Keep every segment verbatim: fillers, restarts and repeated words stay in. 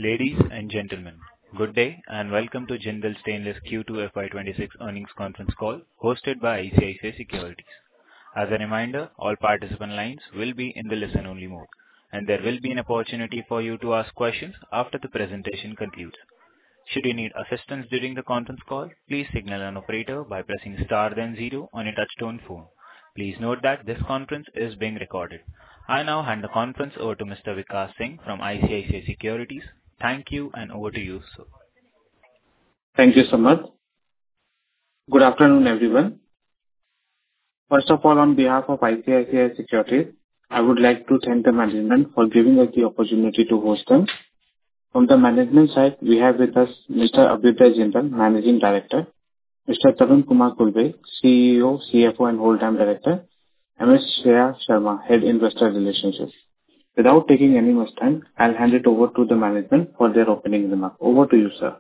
Ladies and gentlemen, good day and welcome to Jindal Stainless Q two F Y twenty-six earnings conference call hosted by I C I C I Securities. As a reminder, all participant lines will be in the listen-only mode, and there will be an opportunity for you to ask questions after the presentation concludes. Should you need assistance during the conference call, please signal an operator by pressing star then zero on your touch-tone phone. Please note that this conference is being recorded. I now hand the conference over to Mister Vikas Singh from I C I C I Securities. Thank you, and over to you, sir. Thank you so much. Good afternoon, everyone. First of all, on behalf of I C I C I Securities, I would like to thank the management for giving us the opportunity to host them. From the management side, we have with us Mister Abhyuday Jindal, Managing Director, Mister Tarun Kumar Khulbe, C E O, C F O, and Whole-Time Director, and Miz Shreya Sharma, Head Investor Relations. Without taking any more time, I'll hand it over to the management for their opening remarks. Over to you, sir.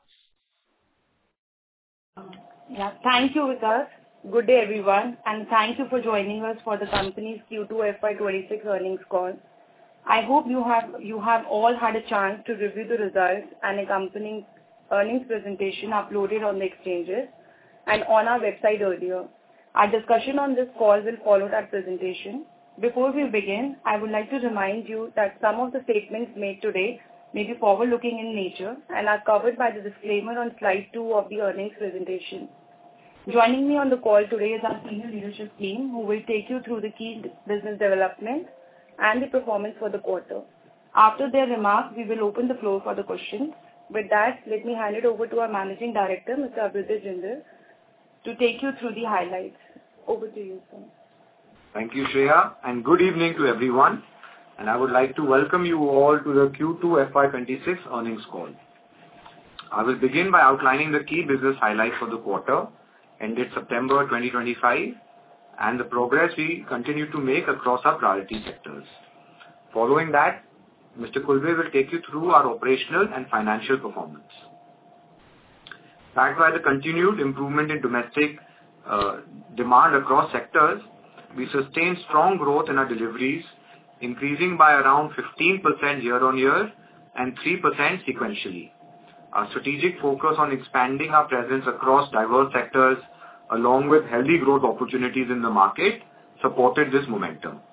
Yeah, thank you, Vikas. Good day, everyone, and thank you for joining us for the company's Q two F Y twenty-six earnings call. I hope you have you have all had a chance to review the results and accompanying earnings presentation uploaded on the exchanges and on our website earlier. Our discussion on this call will follow that presentation. Before we begin, I would like to remind you that some of the statements made today may be forward-looking in nature and are covered by the disclaimer on slide two of the earnings presentation. Joining me on the call today is our senior leadership team, who will take you through the key business developments and the performance for the quarter. After their remarks, we will open the floor for the questions. With that, let me hand it over to our Managing Director, Mister Abhyuday Jindal, to take you through the highlights. Over to you, sir. Thank you, Shreya, and good evening to everyone. And I would like to welcome you all to the Q two F Y twenty-six earnings call. I will begin by outlining the key business highlights for the quarter ended September twenty twenty-five and the progress we continue to make across our priority sectors. Following that, Mister Khulbe will take you through our operational and financial performance. Backed by the continued improvement in domestic uh, demand across sectors, we sustained strong growth in our deliveries, increasing by around fifteen percent year-on-year and three percent sequentially. Our strategic focus on expanding our presence across diverse sectors, along with healthy growth opportunities in the market, supported this momentum.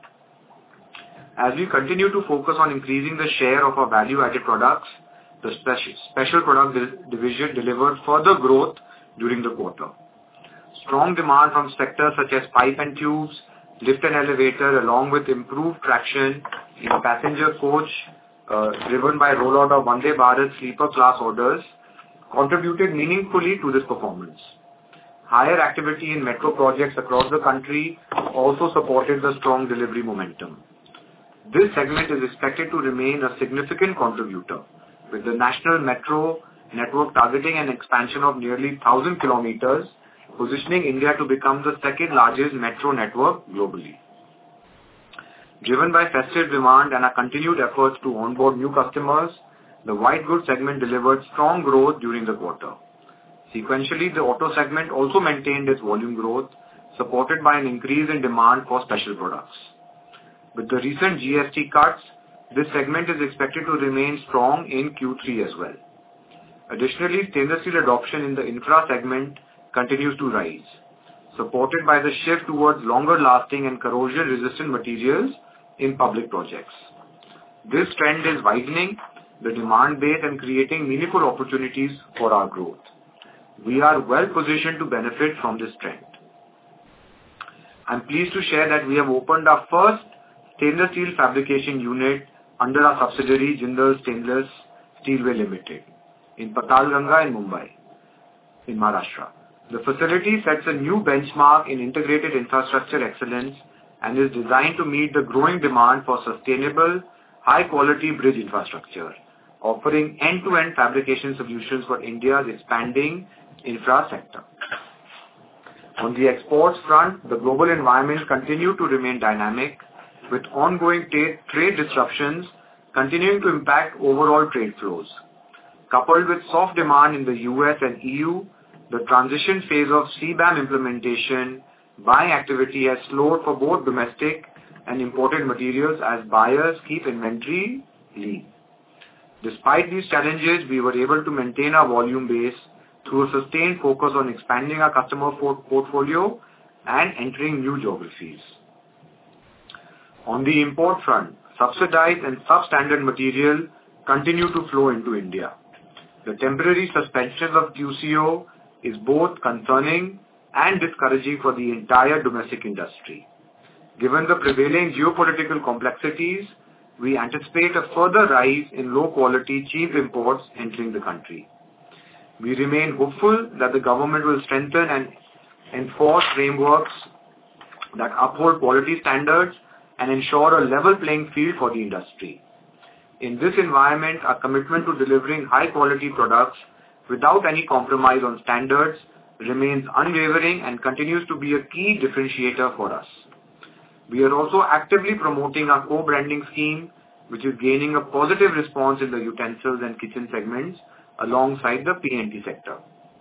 As we continue to focus on increasing the share of our value-added products, the special, special product division delivered further growth during the quarter. Strong demand from sectors such as pipe and tubes, lift and elevator, along with improved traction in passenger coach, uh, driven by rollout of Vande Bharat sleeper class orders, contributed meaningfully to this performance. Higher activity in metro projects across the country also supported the strong delivery momentum. This segment is expected to remain a significant contributor, with the national metro network targeting an expansion of nearly one thousand kilometers, positioning India to become the second largest metro network globally. Driven by festive demand and our continued efforts to onboard new customers, the white goods segment delivered strong growth during the quarter. Sequentially, the auto segment also maintained its volume growth, supported by an increase in demand for special products. With the recent G S T cuts, this segment is expected to remain strong in Q three as well. Additionally, stainless steel adoption in the infra segment continues to rise, supported by the shift towards longer-lasting and corrosion-resistant materials in public projects. This trend is widening the demand base and creating meaningful opportunities for our growth. We are well positioned to benefit from this trend. I'm pleased to share that we have opened our first stainless steel fabrication unit under our subsidiary Jindal Stainless Steelway Limited in Patalganga in Mumbai, in Maharashtra. The facility sets a new benchmark in integrated infrastructure excellence and is designed to meet the growing demand for sustainable, high-quality bridge infrastructure, offering end-to-end fabrication solutions for India's expanding infra sector. On the exports front, the global environment continued to remain dynamic, with ongoing trade, trade disruptions continuing to impact overall trade flows. Coupled with soft demand in the U S and E U, the transition phase of C BAM implementation buying activity has slowed for both domestic and imported materials as buyers keep inventory lean. Despite these challenges, we were able to maintain our volume base through a sustained focus on expanding our customer portfolio and entering new geographies. On the import front, subsidized and substandard material continue to flow into India. The temporary suspension of Q C O is both concerning and discouraging for the entire domestic industry. Given the prevailing geopolitical complexities, we anticipate a further rise in low-quality, cheap imports entering the country. We remain hopeful that the government will strengthen and enforce frameworks that uphold quality standards and ensure a level playing field for the industry. In this environment, our commitment to delivering high-quality products without any compromise on standards remains unwavering and continues to be a key differentiator for us. We are also actively promoting our co-branding scheme, which is gaining a positive response in the utensils and kitchen segments alongside the P and T sector.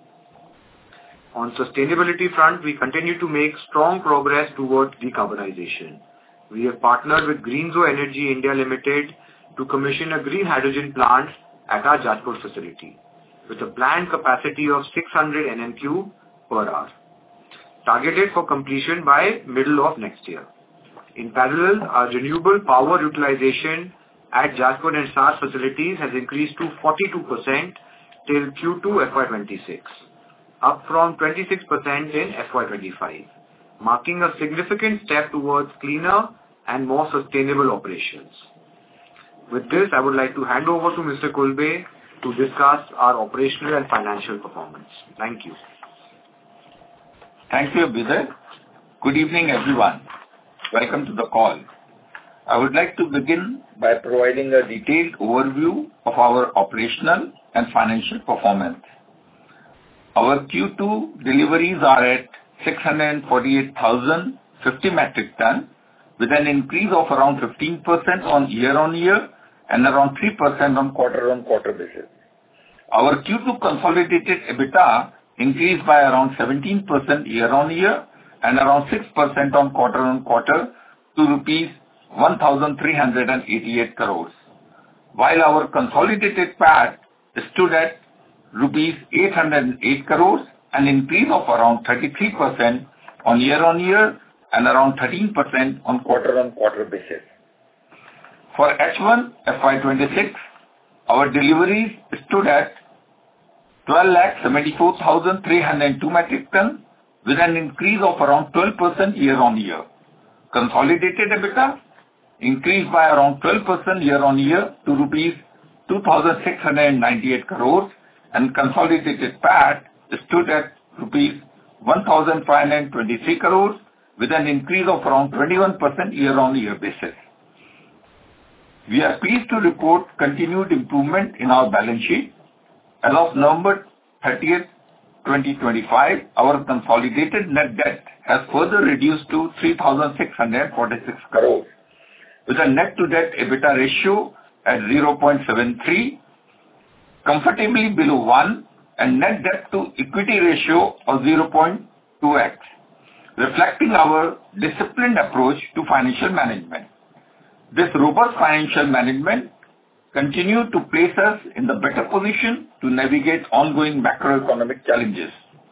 On sustainability front, we continue to make strong progress towards decarbonization. We have partnered with Greenzo Energy India Limited to commission a green hydrogen plant at our Jajpur facility, with a planned capacity of six hundred N M cube per hour, targeted for completion by middle of next year. In parallel, our renewable power utilization at Jajpur and Sar facilities has increased to forty-two percent till Q two F Y twenty-six, up from twenty-six percent in F Y twenty-five, marking a significant step towards cleaner and more sustainable operations. With this, I would like to hand over to Mister Khulbe to discuss our operational and financial performance. Thank you. Thank you, Abhyuday. Good evening, everyone. Welcome to the call. I would like to begin by providing a detailed overview of our operational and financial performance. Our Q two deliveries are at six hundred forty-eight thousand fifty metric ton, with an increase of around fifteen percent on year-on-year and around three percent on quarter-on-quarter basis. Our Q two consolidated EBITDA increased by around seventeen percent year-on-year and around six percent on quarter-on-quarter to rupees one thousand three hundred eighty-eight crores, while our consolidated P A T stood at rupees eight hundred eight crores, an increase of around thirty-three percent on year-on-year and around thirteen percent on quarter-on-quarter basis. For H one F Y twenty-six, our deliveries stood at twelve lakh seventy-four thousand three hundred two metric ton, with an increase of around twelve percent year-on-year. Consolidated EBITDA increased by around twelve percent year-on-year to rupees two thousand six hundred ninety-eight crores, and consolidated P A T stood at rupees one thousand five hundred twenty-three crores, with an increase of around twenty-one percent year-on-year basis. We are pleased to report continued improvement in our balance sheet. As of November thirtieth, twenty twenty-five, our consolidated net debt has further reduced to three thousand six hundred forty-six crores, with a net to debt EBITDA ratio at zero point seven three, comfortably below one, and net debt to equity ratio of zero point two x, reflecting our disciplined approach to financial management. This robust financial management continue to place us in the better position to navigate ongoing macroeconomic challenges.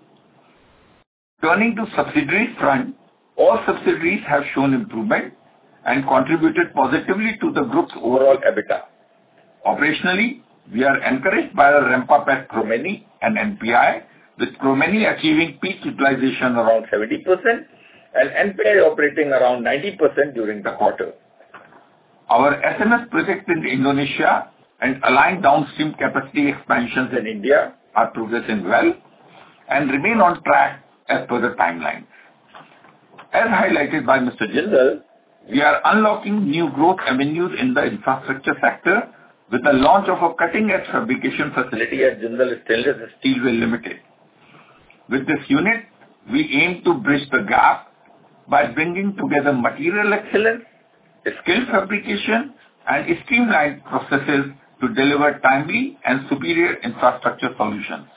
Turning to subsidiaries front, all subsidiaries have shown improvement and contributed positively to the group's overall EBITDA. Operationally, we are encouraged by the ramp-up at Chromeni and N P I, with Chromeni achieving peak utilization around seventy percent and N P I operating around ninety percent during the quarter. Our S M S projects in Indonesia and aligned downstream capacity expansions in India are progressing well and remain on track as per the timeline. As highlighted by Mister Jindal, we are unlocking new growth avenues in the infrastructure sector with the launch of a cutting-edge fabrication facility at Jindal Stainless Steelway Limited. With this unit, we aim to bridge the gap by bringing together material excellence, skilled fabrication, and streamlined processes to deliver timely and superior infrastructure solutions.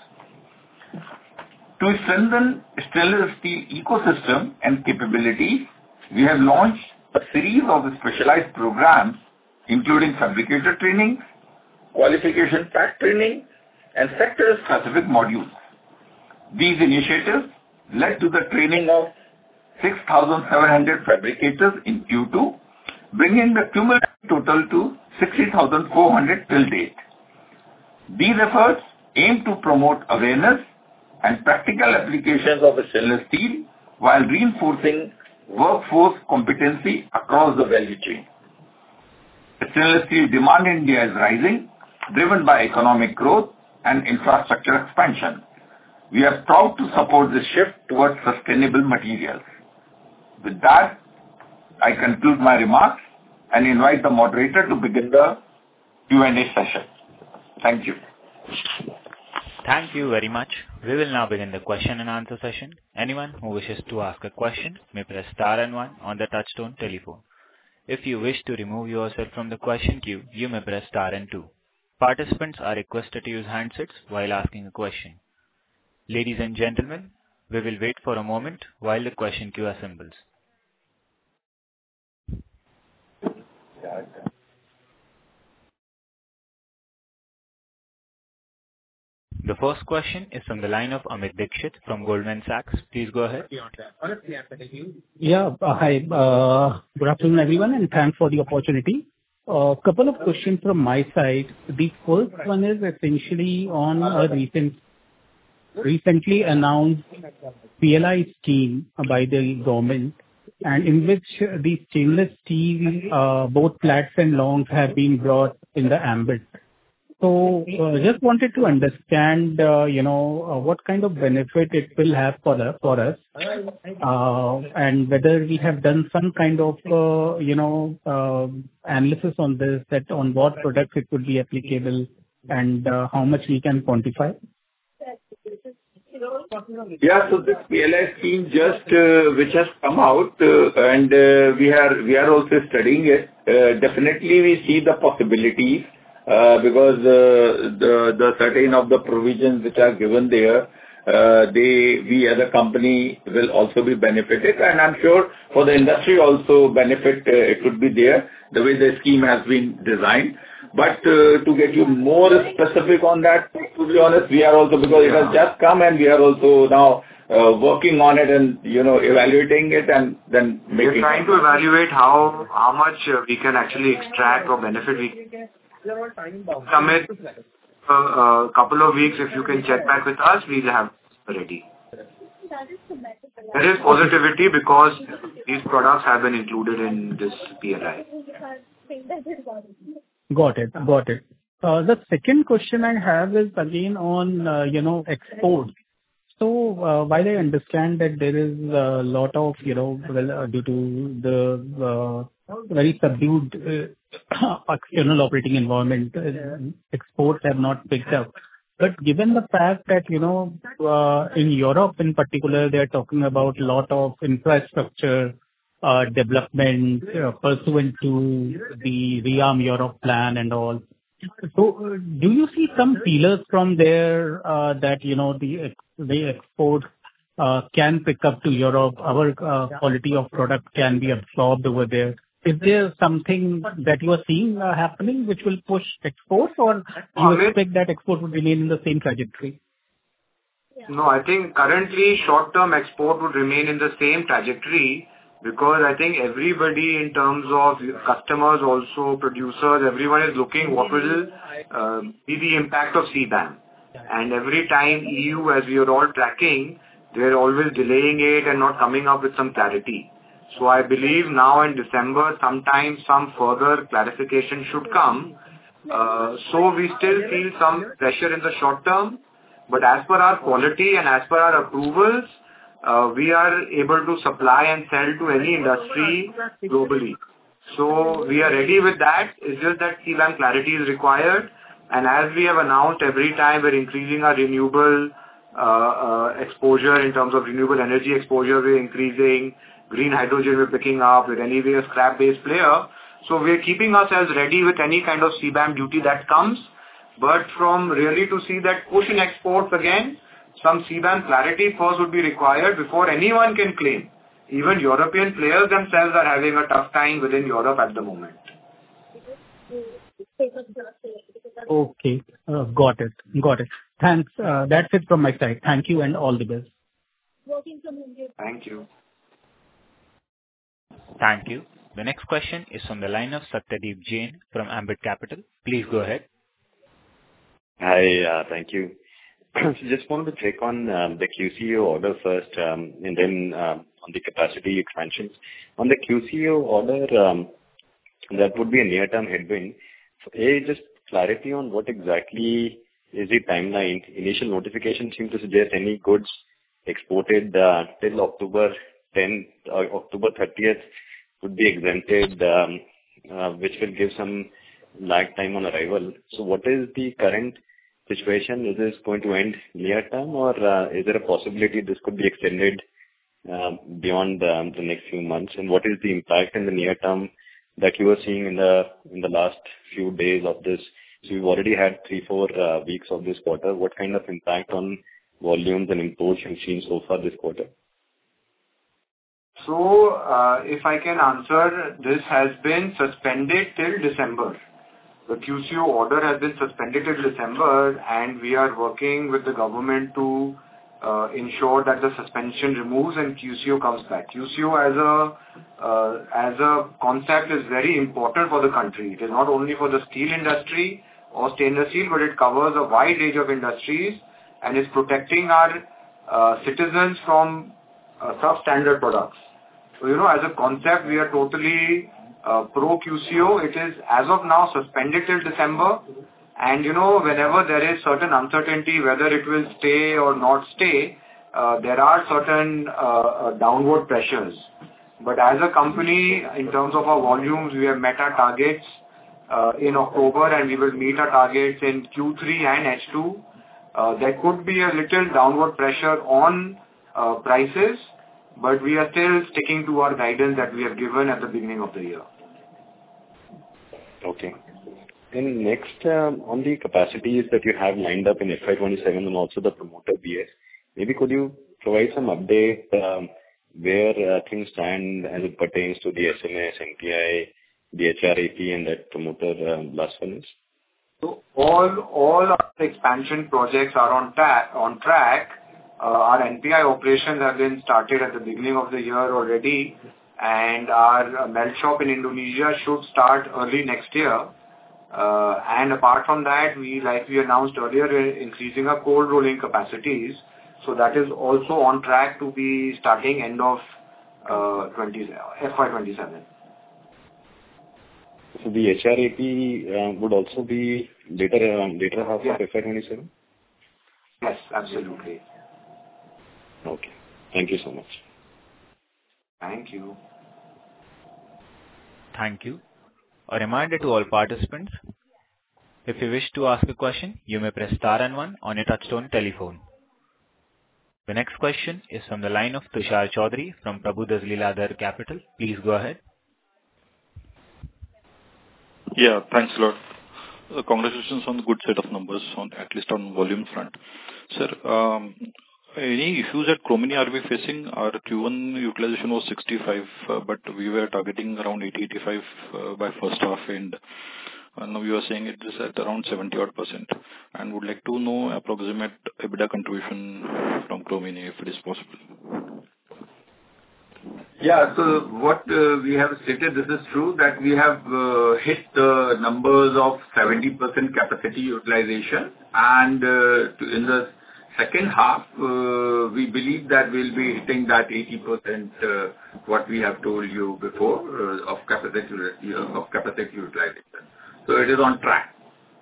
To strengthen stainless steel ecosystem and capabilities, we have launched a series of specialized programs, including fabricator training, qualification pack training, and sector-specific modules. These initiatives led to the training of six thousand seven hundred fabricators in Q two, bringing the cumulative total to sixty thousand four hundred till date. These efforts aim to promote awareness and practical applications of stainless steel while reinforcing workforce competency across the value chain. Stainless steel demand in India is rising, driven by economic growth and infrastructure expansion. We are proud to support this shift towards sustainable materials. With that, I conclude my remarks and invite the moderator to begin the Q and A session. Thank you. Thank you very much. We will now begin the question and answer session. Anyone who wishes to ask a question may press star and one on the touchtone telephone. If you wish to remove yourself from the question queue, you may press star and two. Participants are requested to use handsets while asking a question. Ladies and gentlemen, we will wait for a moment while the question queue assembles. The first question is from the line of Amit Dixit from Goldman Sachs. Please go ahead. Yeah. uh, Hi. uh, Good afternoon, everyone, and thanks for the opportunity. A couple of questions from my side. The first one is essentially on a recent, recently announced P L I scheme by the government, and in which the stainless steel, uh, both flats and longs, have been brought in the ambit. So, uh, just wanted to understand, uh, you know, uh, what kind of benefit it will have for the, for us, uh, and whether we have done some kind of, uh, you know, uh, analysis on this, that on what products it would be applicable, and uh, how much we can quantify. Yeah, so this P L I scheme just uh, which has come out, uh, and uh, we are we are also studying it. Uh, definitely, we see the possibilities. Uh, because uh, the the certain of the provisions which are given there, uh, they we as a company will also be benefited, and I'm sure for the industry also benefit uh, it could be there the way the scheme has been designed. But uh, to get you more specific on that, to be honest, we are also, because it has just come and we are also now uh, working on it and you know evaluating it and then making. We're trying to evaluate how how much uh, we can actually extract or benefit. We Samit, a uh, uh, couple of weeks, if you can check back with us, we'll have ready. There is positivity because these products have been included in this P L I. Got it. Got it. Uh, The second question I have is again on, uh, you know, exports. So, uh, while I understand that there is a lot of, you know, well, uh, due to the uh, very subdued uh, external operating environment, uh, exports have not picked up. But given the fact that, you know, uh, in Europe in particular, they are talking about a lot of infrastructure uh, development uh, pursuant to the ReArm Europe plan and all. So, uh, do you see some feelers from there uh, that, you know, the ex- the export uh, can pick up to Europe, our uh, quality of product can be absorbed over there? Is there something that you are seeing uh, happening which will push exports, or you Amit? expect that export would remain in the same trajectory? No, I think currently short-term export would remain in the same trajectory, because I think everybody in terms of customers, also producers, everyone is looking what will uh, be the impact of C BAM. And every time E U, as we are all tracking, they're always delaying it and not coming up with some clarity. So I believe now in December, sometime some further clarification should come. Uh, so we still feel some pressure in the short term, but as per our quality and as per our approvals, uh, we are able to supply and sell to any industry globally. So we are ready with that. It's just that C BAM clarity is required. And as we have announced, every time we're increasing our renewable uh, uh, exposure in terms of renewable energy exposure, we're increasing. Green hydrogen we're picking up. We're anyway a scrap-based player. So we're keeping ourselves ready with any kind of C BAM duty that comes. But from really to see that push in exports again, some C BAM clarity first would be required before anyone can claim. Even European players themselves are having a tough time within Europe at the moment. Okay. Uh, Got it. Got it. Thanks. Uh, That's it from my side. Thank you and all the best. Thank you. Thank you. The next question is from the line of Satyadeep Jain from Ambit Capital. Please go ahead. Hi, uh, thank you. So just wanted to check on um, the Q C O order first, um, and then um, on the capacity expansions. On the Q C O order, um, that would be a near-term headwind. So, A, just clarity on what exactly is the timeline. Initial notification seemed to suggest any goods exported uh, till October tenth or October thirtieth would be exempted, um, uh, which will give some lag time on arrival. So what is the current situation? Is this going to end near term, or uh, is there a possibility this could be extended um, beyond um, the next few months? And what is the impact in the near term that you are seeing in the in the last few days of this? So you've already had three, four uh, weeks of this quarter. What kind of impact on volumes and imports you've seen so far this quarter? So, uh, if I can answer, this has been suspended till December. The Q C O order has been suspended till December, and we are working with the government to uh, ensure that the suspension removes and Q C O comes back. Q C O as a uh, as a concept is very important for the country. It is not only for the steel industry or stainless steel, but it covers a wide range of industries and is protecting our uh, citizens from uh, substandard products. So, you know, as a concept, we are totally uh, pro Q C O. It is, as of now, suspended till December. And, you know, whenever there is certain uncertainty whether it will stay or not stay, uh, there are certain uh, uh, downward pressures. But as a company, in terms of our volumes, we have met our targets uh, in October, and we will meet our targets in Q three and H two. Uh, there could be a little downward pressure on uh, prices, but we are still sticking to our guidance that we have given at the beginning of the year. Okay. And next, um, on the capacities that you have lined up in F Y twenty-seven and also the promoter B S, maybe could you provide some update um, where uh, things stand as it pertains to the S M S, N P I, the H R A P and that promoter um, blast furnace? So all all our expansion projects are on, ta- on track. Uh, our N P I operations have been started at the beginning of the year already, and our uh, melt shop in Indonesia should start early next year. Uh, and apart from that, we, like we announced earlier, we're increasing our cold rolling capacities. So that is also on track to be starting end of uh, twenty, F Y twenty-seven. So the H R A P uh, would also be later, um, later half Yeah. of F Y twenty-seven? Yes, absolutely. Okay. Thank you so much. Thank you. Thank you. A reminder to all participants, if you wish to ask a question, you may press star and one on your touchtone telephone. The next question is from the line of Tushar Chaudhary from Prabhudas Lilladher Capital. Please go ahead. Yeah, thanks a lot. Uh, Congratulations on the good set of numbers, on at least on volume front. Sir, um, any issues at Chromeni are we facing? Our Q one utilization was sixty-five, uh, but we were targeting around eighty to eighty-five uh, by first half, and uh, now you are saying it is at around seventy odd percent. And would like to know approximate EBITDA contribution from Chromeni, if it is possible. Yeah. So what uh, we have stated, this is true, that we have uh, hit the numbers of seventy percent capacity utilization, and uh, to- in the second half, uh, we believe that we'll be hitting that eighty percent, uh, what we have told you before, uh, of capacity uh, of capacity utilization. So it is on track.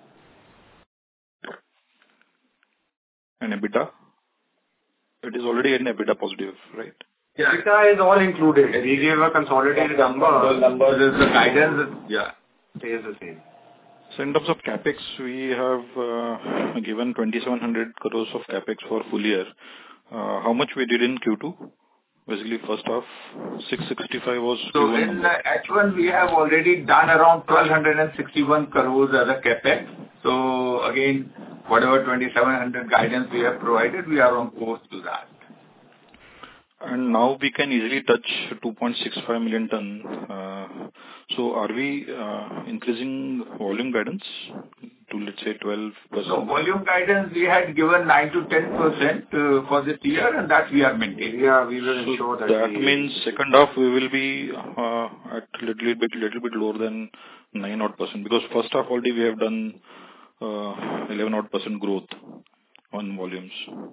And EBITDA? It is already an EBITDA positive, right? Yeah. EBITDA is all included. We gave a consolidated number. The numbers is the guidance. is- Yeah. Stays the same. So in terms of CapEx, we have uh, given twenty-seven hundred crores of CapEx for full year. Uh, How much we did in Q two? Basically, first half, six sixty-five was So Q one. in uh, H one, we have already done around twelve sixty-one crores as a CapEx. So again, whatever twenty-seven hundred guidance we have provided, we are on course to that. And now we can easily touch two point six five million ton. Uh, So are we uh, increasing volume guidance to, let's say, twelve percent? So volume guidance, we had given nine to ten percent uh, for this year, and that we are maintaining. Yeah, we will So ensure that. that we- means second half we will be uh, at little bit, little bit lower than nine odd percent, because first half already we have done uh, eleven odd percent growth on volumes.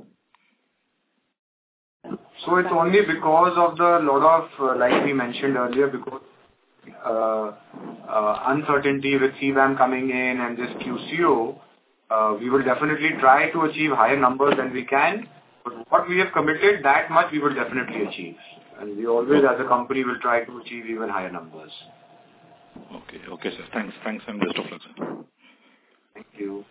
So it's only because of the lot of, uh, like we mentioned earlier, because uh, uh, uncertainty with C BAM coming in and this Q C O, uh, we will definitely try to achieve higher numbers than we can. But what we have committed, that much we will definitely achieve. And we always, as a company, will try to achieve even higher numbers. Okay, okay, sir. Thanks, thanks, and best of luck, sir. Thank you.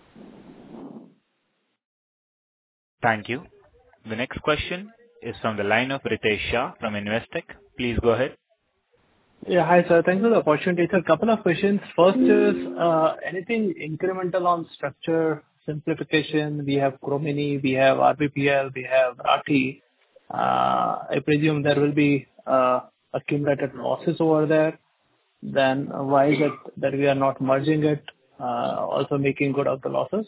Thank you. The next question is from the line of Ritesh Shah from Investec. Please go ahead. Yeah, hi, sir. Thanks for the opportunity. So a couple of questions. First is, uh, anything incremental on structure simplification? We have Chromeni, we have R B P L, we have Rathi. Uh, I presume there will be uh, accumulated losses over there. Then why is it that we are not merging it, uh, also making good of the losses?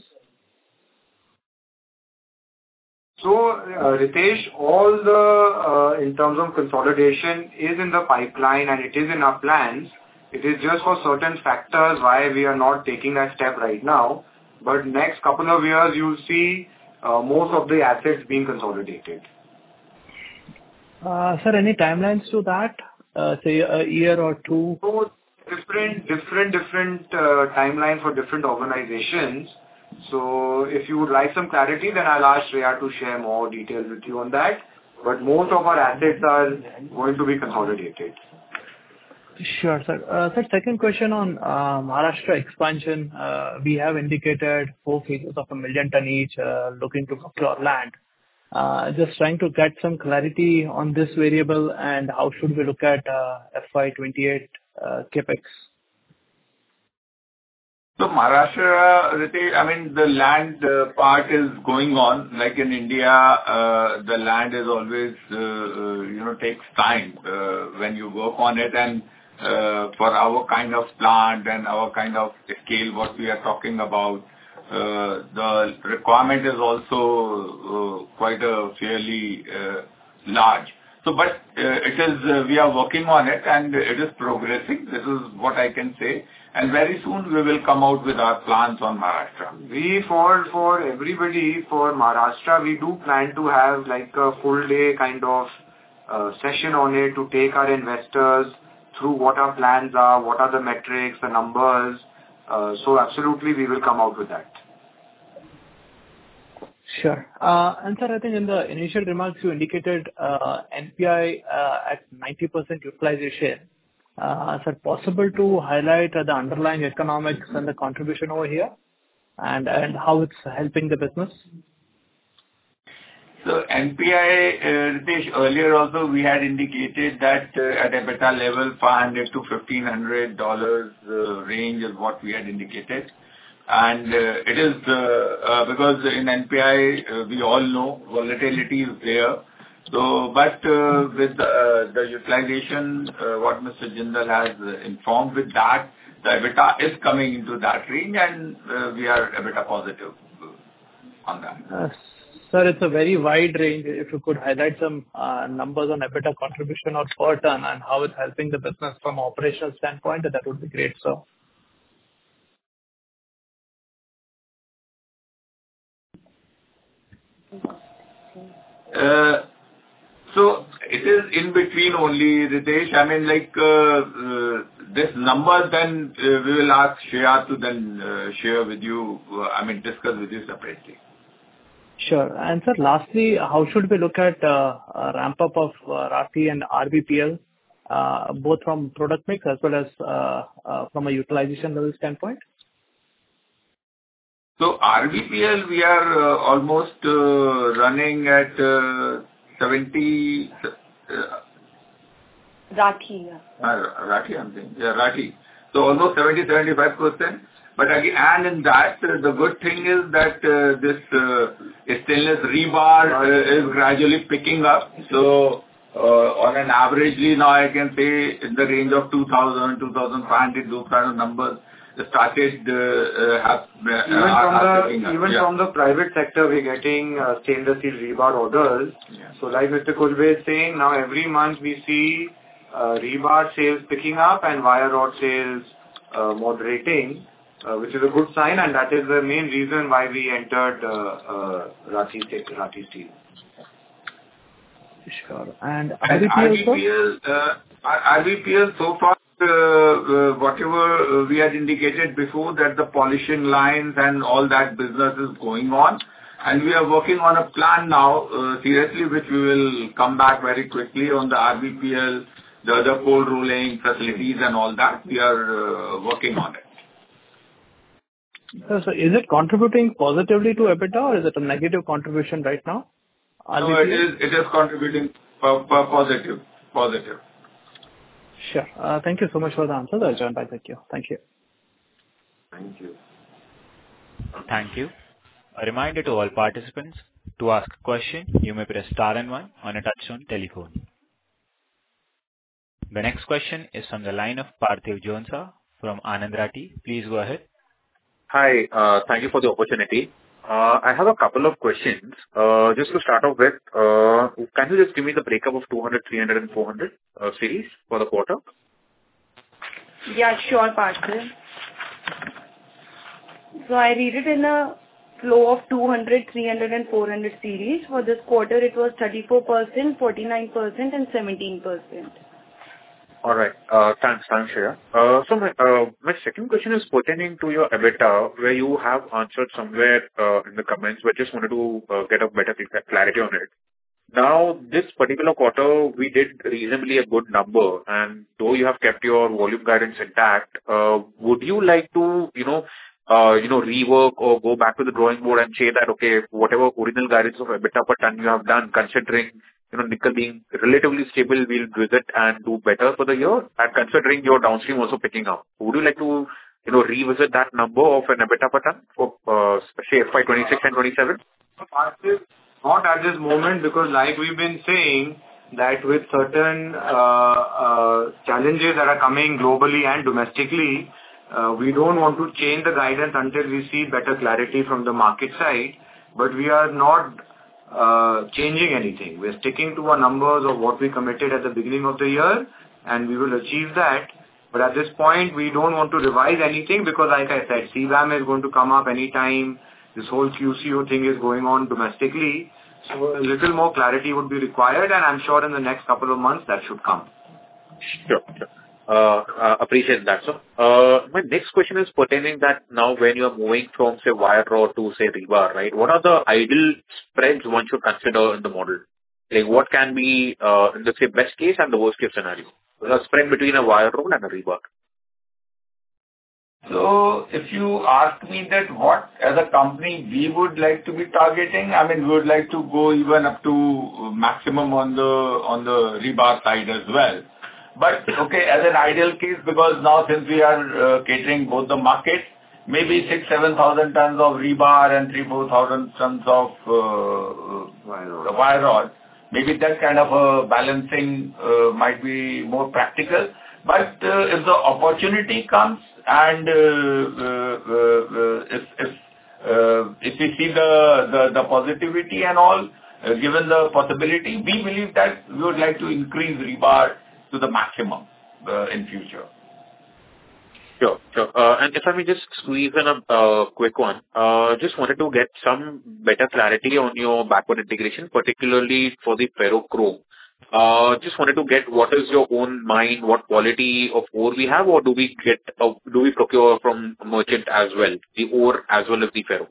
So, uh, Ritesh, all the, uh, in terms of consolidation is in the pipeline and it is in our plans. It is just for certain factors why we are not taking that step right now. But next couple of years, you'll see uh, most of the assets being consolidated. Uh, Sir, any timelines to that? Uh, Say a year or two? So different, different, different uh, timelines for different organizations. So if you would like some clarity, then I'll ask Shreya to share more details with you on that. But most of our assets are going to be consolidated. Sure, sir. Uh, Sir, second question on uh, Maharashtra expansion. Uh, We have indicated four phases of a million ton each, uh, looking to procure land. Uh, Just trying to get some clarity on this variable and how should we look at uh, F Y twenty-eight uh, CapEx? So Maharashtra, Ritesh, I mean, the land uh, part is going on. Like in India, uh, the land is always, uh, uh, you know, takes time uh, when you work on it. And uh, for our kind of plant and our kind of scale, what we are talking about, uh, the requirement is also uh, quite a fairly uh, large. So, but uh, it is, uh, we are working on it and it is progressing. This is what I can say. And very soon we will come out with our plans on Maharashtra. We, for, for everybody, for Maharashtra, we do plan to have like a full day kind of uh, session on it to take our investors through what our plans are, what are the metrics, the numbers. Uh, so absolutely we will come out with that. Sure. Uh, And sir, I think in the initial remarks you indicated uh, N P I uh, at ninety percent utilization. Uh, Sir, possible to highlight uh, the underlying economics and the contribution over here and and how it's helping the business? So N P I, uh, Ritesh, earlier also we had indicated that uh, at EBITDA level, five hundred to fifteen hundred dollars uh, range is what we had indicated. And uh, it is uh, uh, because in N P I, uh, we all know volatility is there. So, but uh, with the, uh, the utilization, uh, what Mister Jindal has uh, informed, with that, the EBITDA is coming into that range, and uh, we are EBITDA positive uh, on that. Uh, Sir, it's a very wide range. If you could highlight some uh, numbers on EBITDA contribution or per ton and how it's helping the business from an operational standpoint, that would be great, sir. Uh, So it is in between only, Ritesh. I mean, like, uh, uh, this number, then uh, we will ask Shreya to then uh, share with you, uh, I mean, discuss with you separately. Sure. And sir, lastly, how should we look at uh, a ramp-up of uh, Rathi and R B P L, uh, both from product mix as well as uh, uh, from a utilization level standpoint? So R B P L, we are uh, almost uh, running at uh, seventy. Uh, Rathi, yeah. uh, Rathi, I'm saying. Yeah, Rathi. So almost seventy to seventy-five percent. But again, and in that, uh, the good thing is that uh, this uh, stainless rebar uh, is gradually picking up. So uh, on an averagely now I can say in the range of two thousand, two thousand five hundred, those kind of numbers started uh, uh, have, uh, even are from the up. even Yeah. from the private sector, we're getting uh, stainless steel rebar orders. Yeah. So like Mister Kulbe is saying, now every month we see uh, rebar sales picking up and wire rod sales uh, moderating, uh, which is a good sign, and that is the main reason why we entered uh, uh, Rathi Ste- Rathi Steel. Sure. And And R V P also? R V P L, uh, R V P L so far, uh, uh, whatever uh, we had indicated before, that the polishing lines and all that business is going on, and we are working on a plan now, uh, seriously, which we will come back very quickly on the R V P L, the other cold rolling facilities and all that. We are uh, working on it. So so is it contributing positively to EBITDA, or is it a negative contribution right now? So it is, it is contributing po- po- positive, positive. Sure. Uh, Thank you so much for the answer. I'll join back with you. Thank you. Thank you. Thank you. A reminder to all participants, to ask a question, you may press star and one on a touchtone telephone. The next question is from the line of Parthiv Jhonsa from Anand Rathi. Please go ahead. Hi. uh Thank you for the opportunity. Uh I have a couple of questions. Uh Just to start off with, uh can you just give me the breakup of two hundred, three hundred, and four hundred uh, series for the quarter? Yeah, sure, Parthiv. So I read it in a flow of two hundred, three hundred, and four hundred series. For this quarter, it was thirty-four percent, forty-nine percent, and seventeen percent. All right. Uh Thanks, thanks, Shreya. Uh, So my uh, my second question is pertaining to your EBITDA, where you have answered somewhere uh in the comments, but just wanted to uh get a better cl- clarity on it. Now, this particular quarter, we did reasonably a good number, and though you have kept your volume guidance intact, uh would you like to, you know, uh, you know, rework or go back to the drawing board and say that, okay, whatever original guidance of EBITDA per ton you have done, considering, you know, nickel being relatively stable, we'll visit and do better for the year, and considering your downstream also picking up, would you like to, you know, revisit that number of an EBITDA per ton for, uh, say, F Y twenty-six and twenty-seven? Parthiv, not at this moment, because like we've been saying, that with certain uh, uh, challenges that are coming globally and domestically, uh, we don't want to change the guidance until we see better clarity from the market side. But we are not uh, changing anything. We're sticking to our numbers of what we committed at the beginning of the year, and we will achieve that. But at this point, we don't want to revise anything because, like I said, C BAM is going to come up anytime. This whole Q C O thing is going on domestically. So a little more clarity would be required, and I'm sure in the next couple of months that should come. Sure, sure. Uh, uh, Appreciate that, sir. Uh, My next question is pertaining that now when you are moving from, say, wire rod to, say, rebar, right? What are the ideal spreads one should consider in the model? Like, what can be, uh, in the, say, best case and the worst case scenario? The spread between a wire rod and a rebar. So if you ask me that what as a company we would like to be targeting, I mean, we would like to go even up to maximum on the on the rebar side as well. But okay, as an ideal case, because now since we are uh, catering both the markets, maybe six, seven thousand tons of rebar and three, four thousand tons of uh, wire wire rod. Maybe that kind of a balancing uh, might be more practical. But uh, if the opportunity comes and uh, uh, uh, if if uh, if we see the, the the positivity and all, uh, given the possibility, we believe that we would like to increase rebar to the maximum uh, in future. Sure, sure. Uh, And if I may just squeeze in a uh, quick one. Uh, Just wanted to get some better clarity on your backward integration, particularly for the ferrochrome. Uh, Just wanted to get what is your own mine, what quality of ore we have, or do we get, uh, do we procure from merchant as well, the ore as well as the ferro?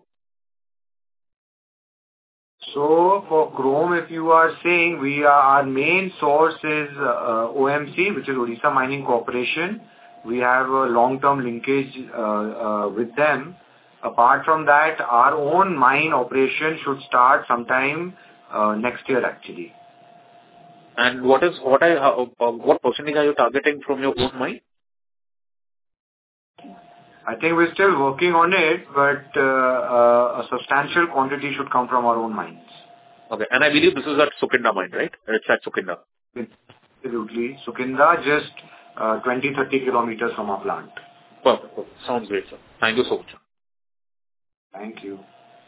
So for chrome, if you are saying, we are, our main source is uh, O M C, which is Odisha Mining Corporation. We have a long-term linkage uh, uh, with them. Apart from that, our own mine operation should start sometime uh, next year, actually. And what is what I uh, uh, what percentage are you targeting from your own mine? I think we're still working on it, but uh, uh, a substantial quantity should come from our own mines. Okay. And I believe this is at Sukinda mine, right? It's at Sukinda. Absolutely. Sukinda, just uh, twenty to thirty kilometers from our plant. Perfect. Perfect. Sounds great, sir. Thank you so much. Thank you.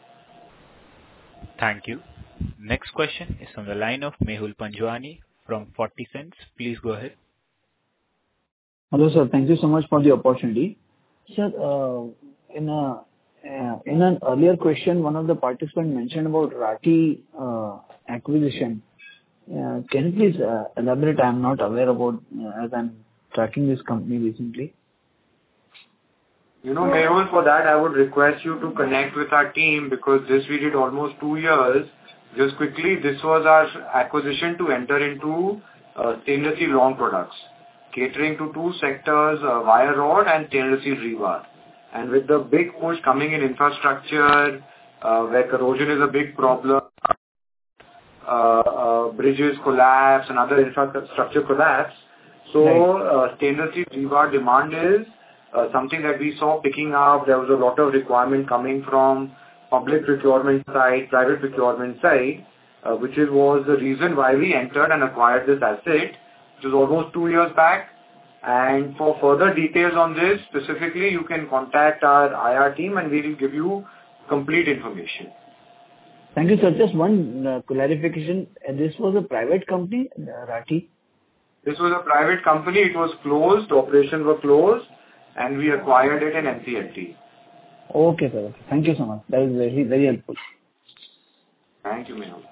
Thank you. Next question is from the line of Mehul Panjwani from forty cents. Please go ahead. Hello, sir. Thank you so much for the opportunity. Sir, uh, in a uh, in an earlier question, one of the participants mentioned about Rathi uh, acquisition. Uh, Can you please uh, elaborate? I'm not aware about, uh, as I'm tracking this company recently. You know, Mehul, for that, I would request you to connect with our team because this we did almost two years. Just quickly, this was our acquisition to enter into uh, stainless steel long products, catering to two sectors, uh, wire rod and stainless steel rebar. And with the big push coming in infrastructure, uh, where corrosion is a big problem, uh, uh, bridges collapse and other infrastructure collapse. So uh, stainless steel rebar demand is uh, something that we saw picking up. There was a lot of requirement coming from public procurement side, private procurement side, uh, which is, was the reason why we entered and acquired this asset, which was almost two years back. And for further details on this, specifically, you can contact our I R team and we will give you complete information. Thank you, sir. Just one uh, clarification. Uh, This was a private company, uh, Rathi? This was a private company. It was closed. Operations were closed and we acquired it in N C L T. Okay, sir. Okay. Thank you so much. That is very, very helpful. Thank you, Mehul.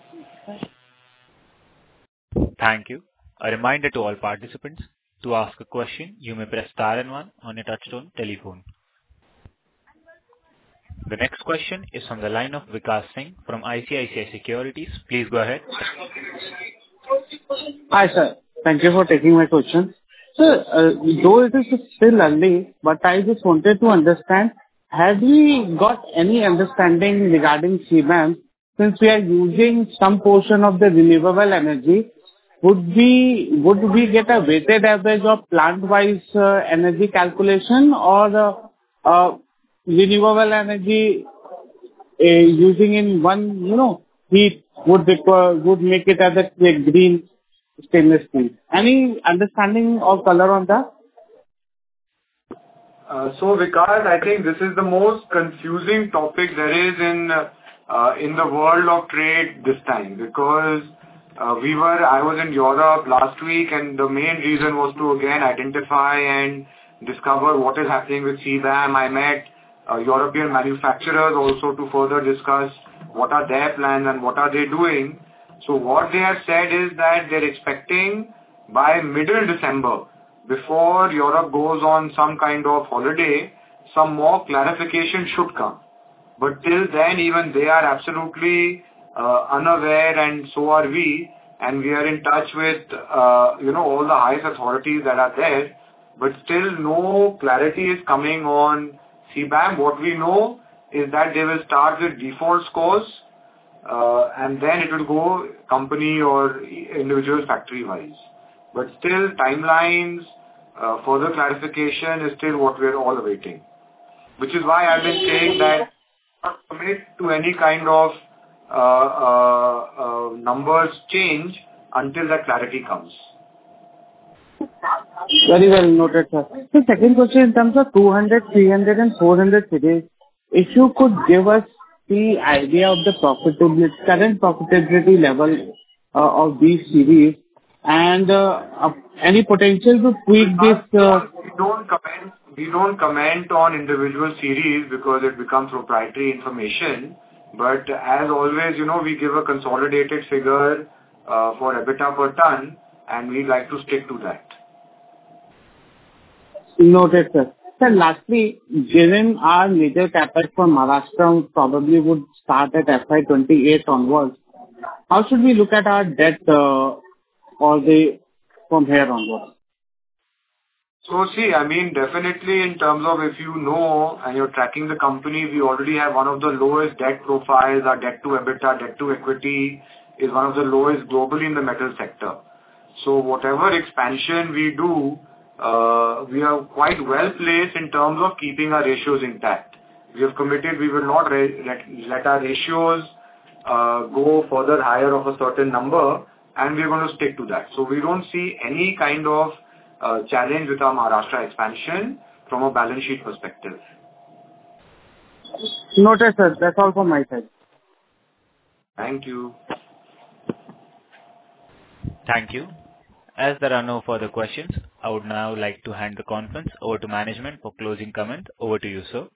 Thank you. A reminder to all participants, to ask a question, you may press star and one on your touchtone telephone. The next question is from the line of Vikas Singh from I C I C I Securities. Please go ahead. Hi, sir. Thank you for taking my question. Sir, uh, though it is still early, but I just wanted to understand, have we got any understanding regarding C B A M? Since we are using some portion of the renewable energy, would we would we get a weighted average of plant-wise uh, energy calculation or uh, uh, renewable energy uh, using in one, you know, heat would require, would make it as a green stainless steel? Any understanding or color on that? Uh, so Vikas, I think this is the most confusing topic there is in uh, in the world of trade this time, because uh, we were I was in Europe last week, and the main reason was to again identify and discover what is happening with C B A M. I met uh, European manufacturers also to further discuss what are their plans and what are they doing. So what they have said is that they're expecting by middle December, before Europe goes on some kind of holiday, some more clarification should come. But till then, even they are absolutely uh, unaware, and so are we. And we are in touch with, uh, you know, all the highest authorities that are there. But still no clarity is coming on C B A M. What we know is that they will start with default scores, uh, and then it will go company or individual factory-wise. But still, timelines, uh, further clarification is still what we are all awaiting. Which is why I've been saying that not commit to any kind of uh, uh, uh, numbers change until that clarity comes. Very well noted, sir. The second question, in terms of two hundred, three hundred and four hundred series, if you could give us the idea of the profitability, current profitability level uh, of these series, and uh, uh, any potential to tweak this. Uh, we don't comment. We don't comment on individual series because it becomes proprietary information. But as always, you know, we give a consolidated figure uh, for EBITDA per ton, and we like to stick to that. Noted, sir. Sir, lastly, given our major capex for Maharashtra probably would start at F Y twenty-eight onwards, how should we look at our debt uh, or the from here onwards? So see, I mean, definitely in terms of if you know and you're tracking the company, we already have one of the lowest debt profiles. Our debt to EBITDA, debt to equity is one of the lowest globally in the metal sector. So whatever expansion we do, uh, we are quite well placed in terms of keeping our ratios intact. We have committed we will not ra- let, let our ratios uh, go further higher of a certain number, and we are going to stick to that. So we don't see any kind of uh, challenge with our Maharashtra expansion from a balance sheet perspective. Noted, sir. That's all from my side. Thank you. Thank you. As there are no further questions, I would now like to hand the conference over to management for closing comments. Over to you, sir.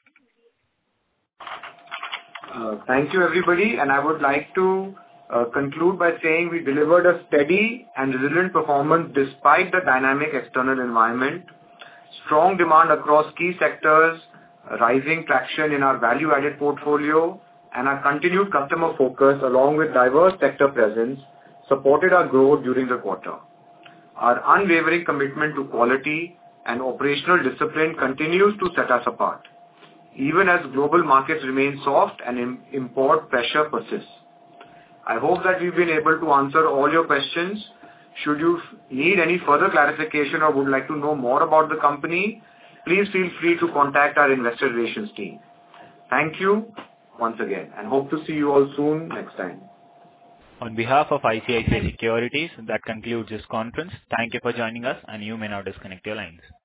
Uh, Thank you, everybody, and I would like to uh, conclude by saying we delivered a steady and resilient performance despite the dynamic external environment, strong demand across key sectors, rising traction in our value-added portfolio, and our continued customer focus, along with diverse sector presence, supported our growth during the quarter. Our unwavering commitment to quality and operational discipline continues to set us apart, even as global markets remain soft and im- import pressure persists. I hope that we've been able to answer all your questions. Should you f- need any further clarification or would like to know more about the company, please feel free to contact our investor relations team. Thank you once again, and hope to see you all soon next time. On behalf of I C I C I Securities, that concludes this conference. Thank you for joining us, and you may now disconnect your lines.